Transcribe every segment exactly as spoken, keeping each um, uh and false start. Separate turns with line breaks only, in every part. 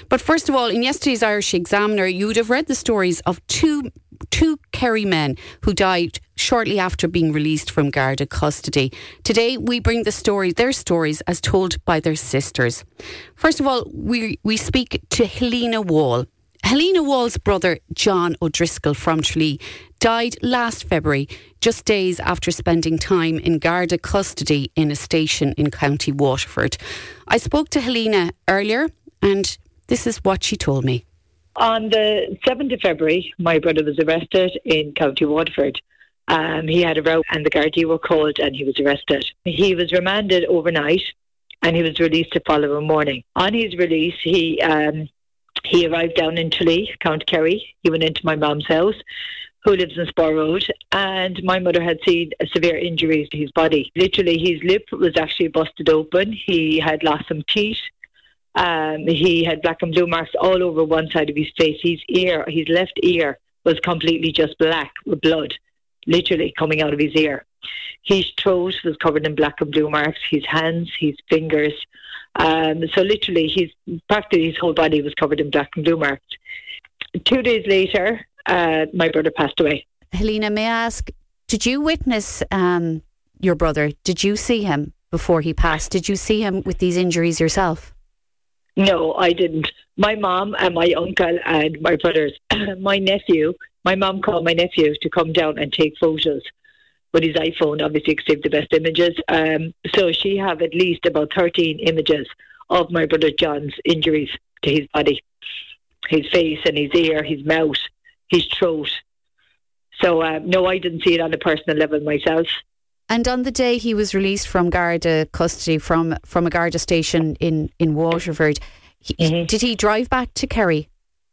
But first of all, in yesterday's Irish Examiner, you would have read the stories of two two Kerry men who died shortly after being released from Garda custody. Today, we bring the story, their stories as told by their sisters. First of all, we we speak to Helena Wall. Helena Wall's brother, John O'Driscoll from Tralee, died last February, just days after spending time in Garda custody in a station in County Waterford. I spoke to Helena earlier, and this is what she told me.
On the seventh of February, my brother was arrested in County Waterford. Um, he had a row and the Gardaí were called and he was arrested. He was remanded overnight and he was released the following morning. On his release, he um, he arrived down in Tralee, County Kerry. He went into my mum's house, who lives in Spur Road, and my mother had seen severe injuries to his body. Literally, his lip was actually busted open. He had lost some teeth. Um, he had black and blue marks all over one side of his face. His ear, his left ear, was completely just black with blood, literally coming out of his ear. His throat was covered in black and blue marks. His hands, his fingers. Um, so literally, his practically his whole body was covered in black and blue marks. Two days later, uh, my brother passed away.
Helena, may I ask, did you witness um, your brother? Did you see him before he passed? Did you see him with these injuries yourself?
No, I didn't. My mom and my uncle and my brothers, my nephew, my mom called my nephew to come down and take photos with his iPhone, obviously to take the best images. Um, so she have at least about thirteen images of my brother John's injuries to his body, his face and his ear, his mouth, his throat. So uh, no, I didn't see it on a personal level myself.
And on the day he was released from Garda custody from, from a Garda station in, in Waterford, he, mm-hmm. did he drive back to Kerry?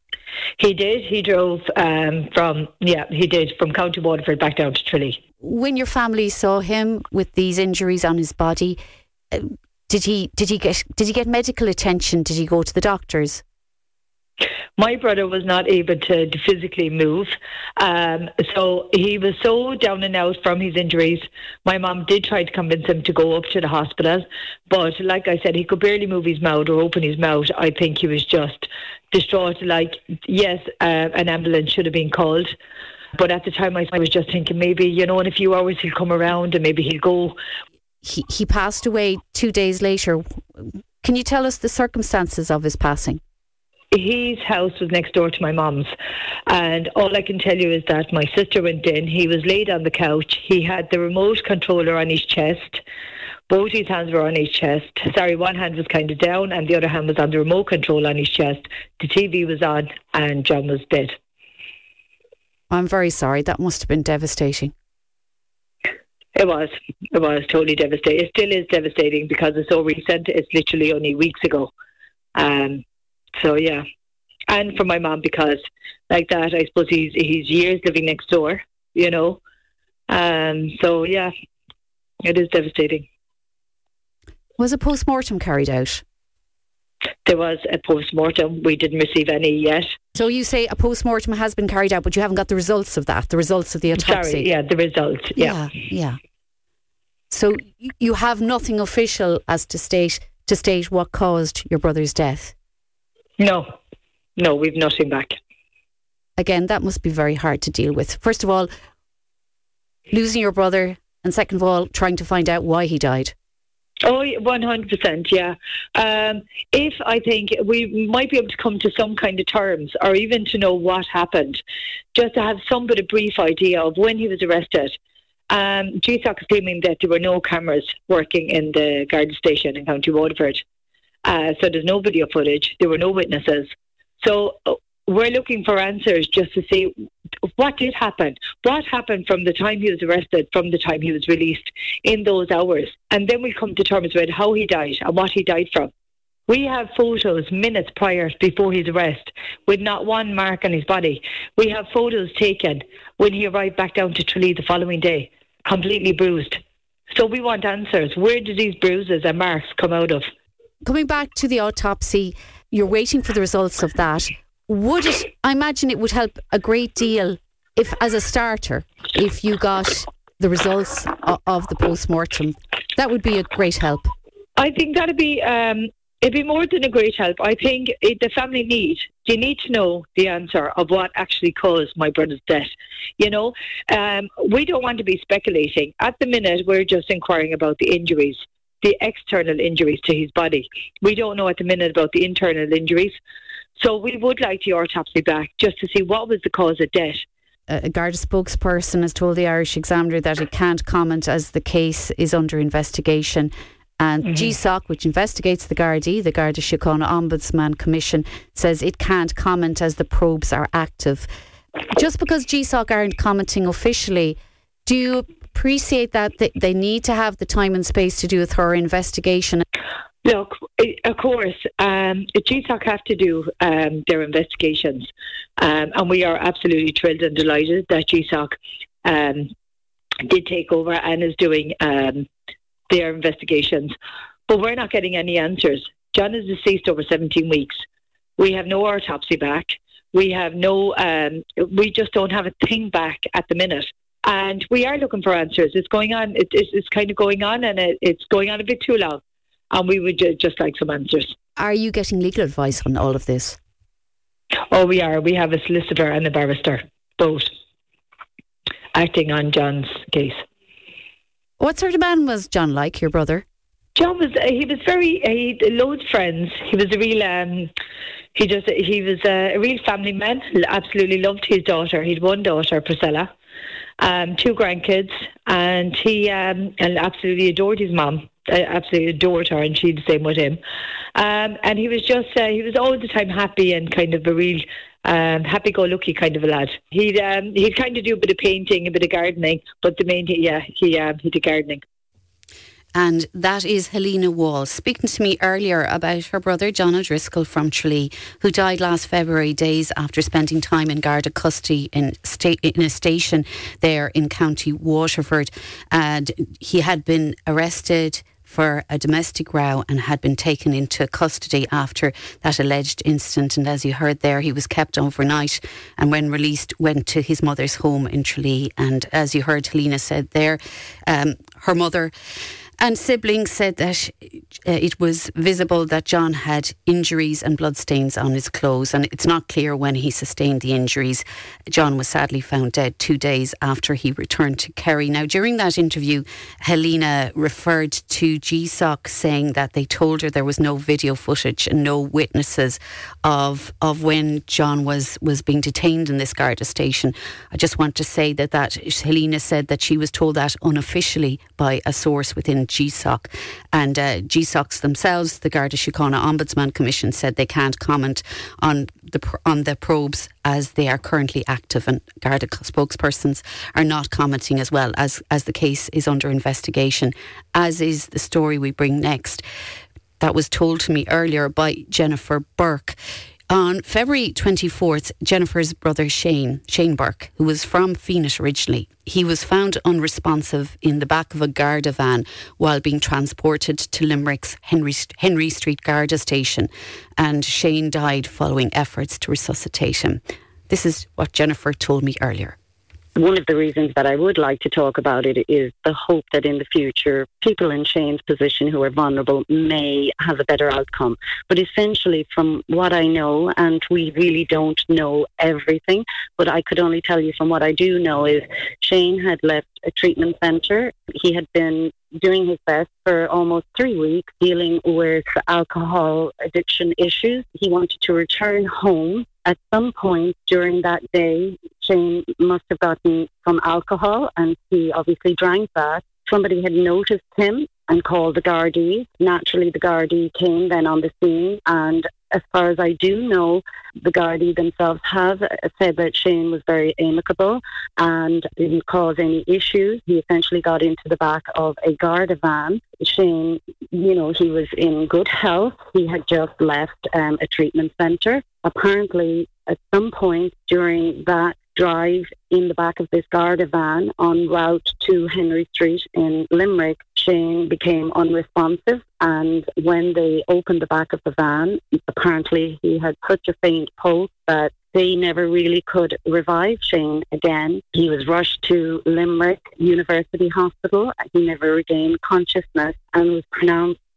He did. He drove um, from, yeah, he did, from County Waterford back down to Tralee.
When your family saw him with these injuries on his body, uh, did he did he get did he get medical attention? Did he go to the doctors?
My brother was not able to, to physically move, um, so he was so down and out from his injuries. My mum did try to convince him to go up to the hospital, but like I said, he could barely move his mouth or open his mouth. I think he was just distraught. Like, yes, uh, an ambulance should have been called, but at the time I was just thinking maybe, you know, in a few hours he'll come around and maybe he'll go.
He, he passed away two days later. Can you tell us the circumstances of his passing?
His house was next door to my mum's, and all I can tell you is that my sister went in. He was laid on the couch. He had the remote controller on his chest. Both his hands were on his chest. Sorry, one hand was kind of down and the other hand was on the remote control on his chest. The T V was on and John was dead.
I'm very sorry. That must have been devastating.
It was. It was totally devastating. It still is devastating because it's so recent. It's literally only weeks ago. Um, So, yeah. And for my mum, because like that, I suppose he's, he's years living next door, you know. Um, so, yeah, it is devastating.
Was a post-mortem carried out?
There was a post-mortem. We didn't receive any yet.
So you say a post-mortem has been carried out, but you haven't got the results of that, the results of the autopsy?
Sorry, yeah, the results, yeah.
Yeah, yeah. So you have nothing official as to state to state what caused your brother's death?
No, no, we've nothing back.
Again, that must be very hard to deal with. First of all, losing your brother, and second of all, trying to find out why he died.
Oh, one hundred percent, yeah. Um, if I think we might be able to come to some kind of terms, or even to know what happened, just to have some bit of brief idea of when he was arrested. Um, G S O C is claiming that there were no cameras working in the Garda station in County Waterford. Uh, so there's no video footage. There were no witnesses. So uh, we're looking for answers just to see what did happen. What happened from the time he was arrested, from the time he was released in those hours. And then we come to terms with how he died and what he died from. We have photos minutes prior before his arrest with not one mark on his body. We have photos taken when he arrived back down to Tralee the following day, completely bruised. So we want answers. Where did these bruises and marks come out of?
Coming back to the autopsy, you're waiting for the results of that. Would it, I imagine it would help a great deal if, as a starter, if you got the results of, of the post-mortem. That would be a great help.
I think that'd be um, It'd be more than a great help. I think it, the family need, they need to know the answer of what actually caused my brother's death. You know, um, we don't want to be speculating. At the minute, we're just inquiring about the injuries, the external injuries to his body. We don't know at the minute about the internal injuries. So we would like the autopsy back just to see what was the cause of death.
A Garda spokesperson has told the Irish Examiner that it can't comment as the case is under investigation. And mm-hmm. G S O C, which investigates the Gardaí, the Garda Síochána Ombudsman Commission, says it can't comment as the probes are active. Just because G S O C aren't commenting officially, do you appreciate that they need to have the time and space to do a thorough investigation?
Look, of course, um, G S O C have to do um, their investigations, um, and we are absolutely thrilled and delighted that G S O C um, did take over and is doing um, their investigations. But we're not getting any answers. John is deceased over seventeen weeks. We have no autopsy back. We have no, um, we just don't have a thing back at the minute. And we are looking for answers. It's going on, it, it's, it's kind of going on, and it, it's going on a bit too long. And we would ju- just like some answers.
Are you getting legal advice on all of this?
Oh, we are. We have a solicitor and a barrister, both, acting on John's case.
What sort of man was John like, your brother?
John was, uh, he was very, uh, he had loads of friends. He was a real, um, he just, he was a, a real family man. Absolutely loved his daughter. He had one daughter, Priscilla, um, two grandkids, and he um, and absolutely adored his mum. I absolutely adored her, and she the same with him. Um, and he was just, uh, he was all the time happy and kind of a real um, happy-go-lucky kind of a lad. He'd um, he'd kind of do a bit of painting, a bit of gardening, but the main, yeah, he um, he did gardening.
And that is Helena Wall speaking to me earlier about her brother John O'Driscoll from Tralee, who died last February, days after spending time in Garda custody in, sta- in a station there in County Waterford. And he had been arrested for a domestic row and had been taken into custody after that alleged incident. And as you heard there, he was kept overnight and when released went to his mother's home in Tralee. And as you heard Helena said there, um, her mother and siblings said that uh, it was visible that John had injuries and bloodstains on his clothes, and it's not clear when he sustained the injuries. John was sadly found dead two days after he returned to Kerry. Now, during that interview, Helena referred to G S O C saying that they told her there was no video footage and no witnesses of of when John was, was being detained in this Garda station. I just want to say that, that Helena said that she was told that unofficially by a source within G S O C, and uh, G S O C themselves, the Garda Síochána Ombudsman Commission, said they can't comment on the on the probes as they are currently active, and Garda spokespersons are not commenting as well as as the case is under investigation, as is the story we bring next. That was told to me earlier by Jennifer Burke. On February twenty-fourth, Jennifer's brother Shane, Shane Burke, who was from Phoenix originally, he was found unresponsive in the back of a Garda van while being transported to Limerick's Henry, Henry Street Garda station, and Shane died following efforts to resuscitate him. This is what Jennifer told me earlier.
One of the reasons that I would like to talk about it is the hope that in the future people in Shane's position who are vulnerable may have a better outcome. But essentially, from what I know, and we really don't know everything, but I could only tell you from what I do know is Shane had left a treatment centre. He had been doing his best for almost three weeks dealing with alcohol addiction issues. He wanted to return home. At some point during that day, Shane must have gotten some alcohol, and he obviously drank that. Somebody had noticed him and called the Gardaí. Naturally, the Gardaí came then on the scene, and as far as I do know, the Gardaí themselves have said that Shane was very amicable and didn't cause any issues. He essentially got into the back of a Garda van. Shane, you know, he was in good health. He had just left um, a treatment centre. Apparently, at some point during that drive in the back of this Garda van en route to Henry Street in Limerick, Shane became unresponsive, and when they opened the back of the van, apparently he had such a faint pulse that they never really could revive Shane again. He was rushed to Limerick University Hospital. He never regained consciousness and was pronounced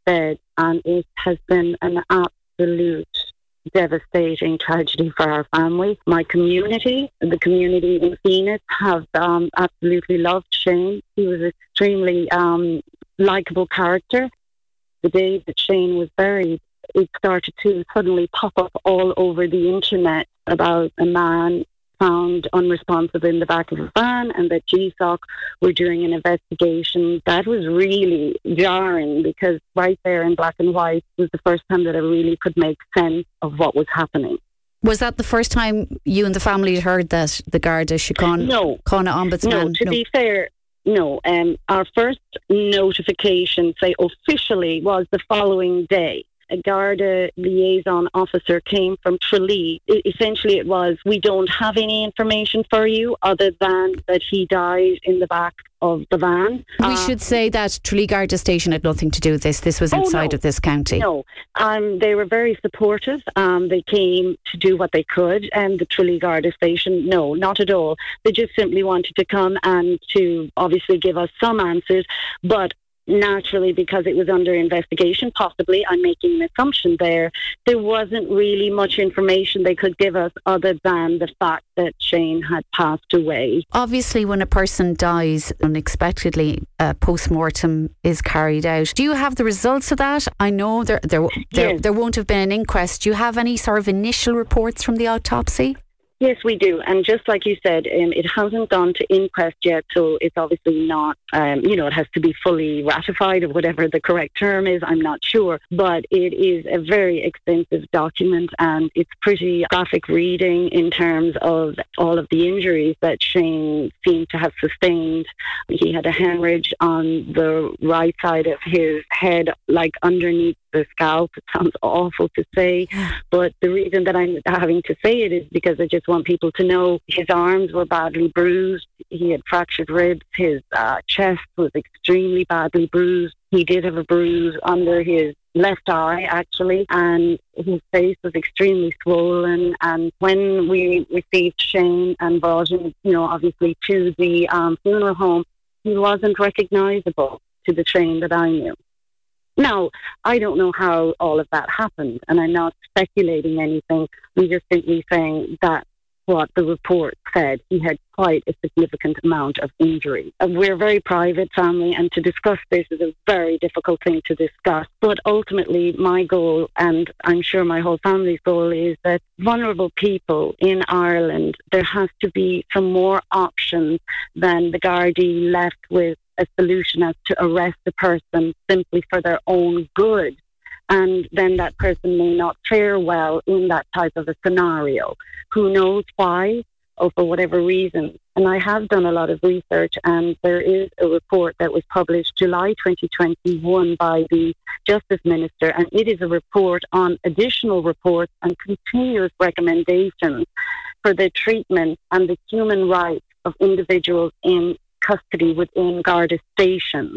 said, and it has been an absolute devastating tragedy for our family. My community, the community in Phoenix, have um, absolutely loved Shane. He was an extremely um, likeable character. The day that Shane was buried, it started to suddenly pop up all over the internet about a man found unresponsive in the back of a van, and that G S O C were doing an investigation. That was really jarring, because right there in black and white was the first time that I really could make sense of what was happening.
Was that the first time you and the family had heard that the Garda Síochána
no.
Ombudsman?
No, to no. be fair, no. Um, our first notification, say officially, was the following day. A Garda liaison officer came from Tralee. It, essentially, it was, we don't have any information for you other than that he died in the back of the van.
We
uh,
should say that Tralee Garda Station had nothing to do with this. This was inside
oh, no.
of this county.
No, um, they were very supportive. Um, they came to do what they could. And the Tralee Garda Station, no, not at all. They just simply wanted to come and to obviously give us some answers, but naturally, because it was under investigation, possibly, I'm making an assumption there, there wasn't really much information they could give us other than the fact that Shane had passed away.
Obviously, when a person dies unexpectedly, a post-mortem is carried out. Do you have the results of that? I know there there there,
yes.
there won't have been an inquest. Do you have any sort of initial reports from the autopsy?
Yes, we do. And just like you said, um, it hasn't gone to inquest yet, so it's obviously not, um, you know, it has to be fully ratified, or whatever the correct term is, I'm not sure. But it is a very extensive document, and it's pretty graphic reading in terms of all of the injuries that Shane seemed to have sustained. He had a hemorrhage on the right side of his head, like underneath the scalp. It sounds awful to say, but the reason that I'm having to say it is because I just want people to know his arms were badly bruised. He had fractured ribs. His uh, chest was extremely badly bruised. He did have a bruise under his left eye, actually, and his face was extremely swollen. And when we received Shane and brought him, you know, obviously to the um, funeral home, he wasn't recognisable to the Shane that I knew. Now, I don't know how all of that happened, and I'm not speculating anything. I'm just simply saying that what the report said, he had quite a significant amount of injury. Uh, we're a very private family, and to discuss this is a very difficult thing to discuss. But ultimately, my goal, and I'm sure my whole family's goal, is that vulnerable people in Ireland, there has to be some more options than the Gardaí left with a solution as to arrest a person simply for their own good, and then that person may not fare well in that type of a scenario. Who knows why, or for whatever reason. And I have done a lot of research, and there is a report that was published July twenty twenty-one by the Justice Minister, and it is a report on additional reports and continuous recommendations for the treatment and the human rights of individuals in custody within Garda stations.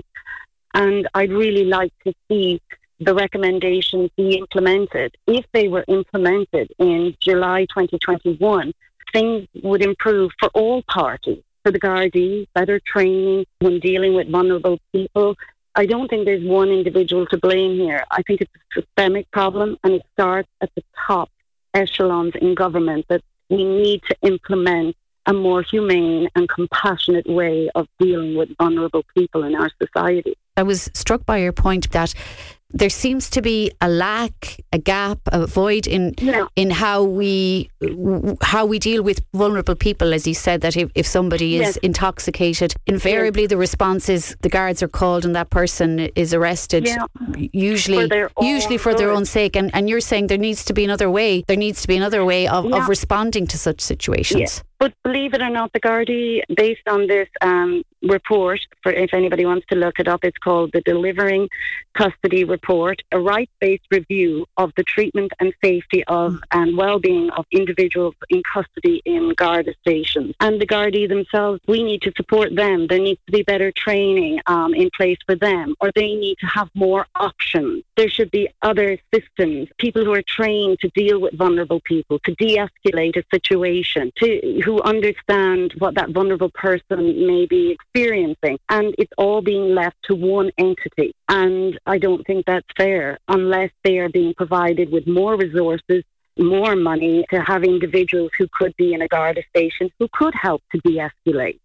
And I'd really like to see the recommendations be implemented. If they were implemented in July twenty twenty-one, things would improve for all parties. For the Gardaí, better training when dealing with vulnerable people. I don't think there's one individual to blame here. I think it's a systemic problem, and it starts at the top echelons in government, that we need to implement a more humane and compassionate way of dealing with vulnerable people in our society.
I was struck by your point that there seems to be a lack, a gap, a void in
yeah. in
how we how we deal with vulnerable people. As you said, that if, if somebody is
yes.
intoxicated, invariably yes. the response is the guards are called and that person is arrested.
Yeah.
Usually,
for
usually for
good.
their own sake. And and you're saying there needs to be another way. There needs to be another way of,
yeah.
of responding to such situations.
Yeah. But believe it or not, the Gardaí, based on this um, report, for if anybody wants to look it up, it's called the Delivering Custody Report, a rights-based review of the treatment and safety of mm. and well-being of individuals in custody in Garda stations. And the Gardaí themselves, we need to support them. There needs to be better training um, in place for them, or they need to have more options. There should be other systems, people who are trained to deal with vulnerable people, to de-escalate a situation, to who understand what that vulnerable person may be experiencing. And it's all being left to one entity. And I don't think that's fair unless they are being provided with more resources, more money to have individuals who could be in a Garda station who could help to de-escalate.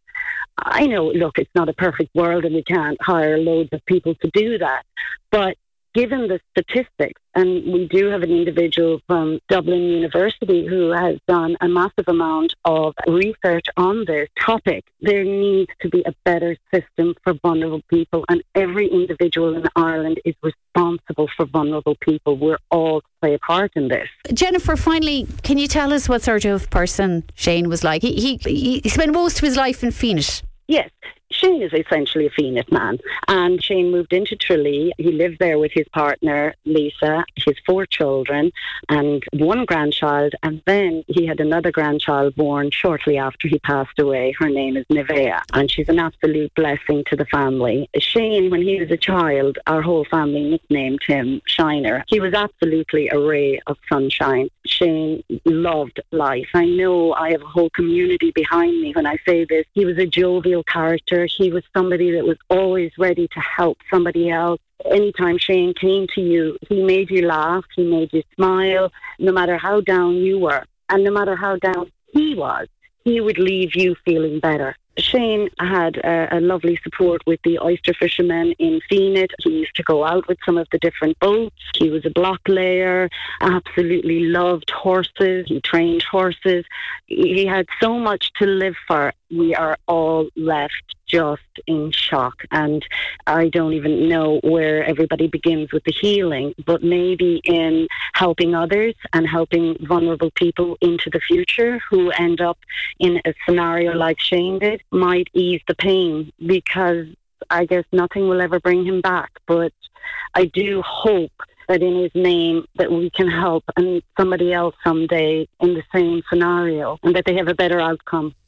I know, look, it's not a perfect world and we can't hire loads of people to do that. But given the statistics, and we do have an individual from Dublin University who has done a massive amount of research on this topic, there needs to be a better system for vulnerable people, and every individual in Ireland is responsible for vulnerable people. We're all to play a part in this.
Jennifer, finally, can you tell us what sort of person Shane was like? He, he, he spent most of his life in Fenit.
Yes. Shane is essentially a Fenit man, and Shane moved into Tralee. He lived there with his partner, Lisa, his four children, and one grandchild, and then he had another grandchild born shortly after he passed away. Her name is Nevea, and she's an absolute blessing to the family. Shane, when he was a child, our whole family nicknamed him Shiner. He was absolutely a ray of sunshine. Shane loved life. I know I have a whole community behind me when I say this. He was a jovial character. He was somebody that was always ready to help somebody else. Anytime Shane came to you, he made you laugh, he made you smile, no matter how down you were. And no matter how down he was, he would leave you feeling better. Shane had a, a lovely support with the oyster fishermen in Fenit. He used to go out with some of the different boats. He was a block layer, absolutely loved horses. He trained horses. He had so much to live for. We are all left just in shock, and I don't even know where everybody begins with the healing, but maybe in helping others and helping vulnerable people into the future who end up in a scenario like Shane did might ease the pain, because I guess nothing will ever bring him back. But I do hope that in his name that we can help and somebody else someday in the same scenario, and that they have a better outcome.